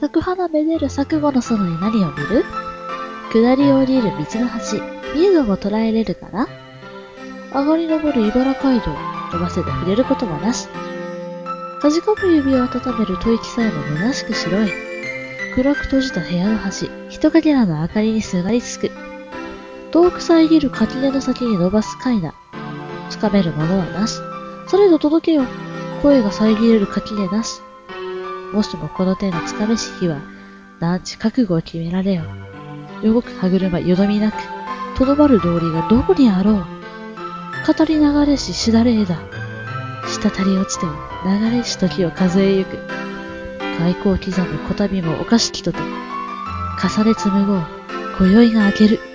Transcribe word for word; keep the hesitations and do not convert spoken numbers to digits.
咲く花めでる錯誤の園に何を見る？下り降りる道の端、見るのも捉えれるから。上がり登る茨街道、飛ばせで触れることはなし。かじかむ指を温める吐息さえも虚しく白い。暗く閉じた部屋の端、人影らの明かりにすがりつく。遠く遮る垣根の先に伸ばす階段。つかめるものはなし。それと届けよ。声が遮れる垣根なし。もしもこの手のつかめし日は、何ち覚悟を決められよ。動く歯車よどみなく、とどまる道理がどこにあろう。語り流れししだれ枝。滴り落ちても流れし時を数えゆく。外交刻むこたびもおかしきとて。重ね紡ごう、今宵が明ける。